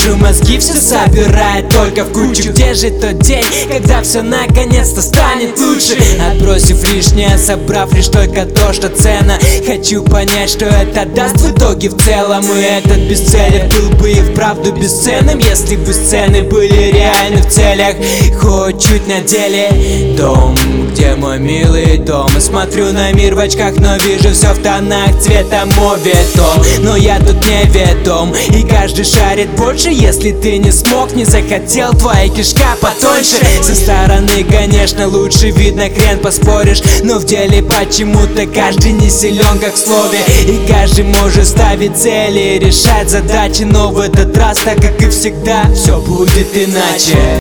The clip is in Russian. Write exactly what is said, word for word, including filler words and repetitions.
вижу, мозги все собирает только в кучу. Где же тот день, когда все наконец-то станет лучше? Отбросив лишнее, собрав лишь только то, что ценно. Хочу понять, что это даст в итоге в целом. И этот бестселлер был бы и вправду бесценным, если бы сцены были реальны в целях. Хоть чуть на деле. Дом, где мой милый дом? И смотрю на мир в очках, но вижу все в тонах цвета моветон. Но я тут не ведом, и каждый шарит больше. Если ты не смог, не захотел, твоя кишка потоньше. Со стороны, конечно, лучше видно, хрен поспоришь, но в деле почему-то каждый не силен, как в слове. И каждый может ставить цели и решать задачи, но в этот раз, так как и всегда, все будет иначе.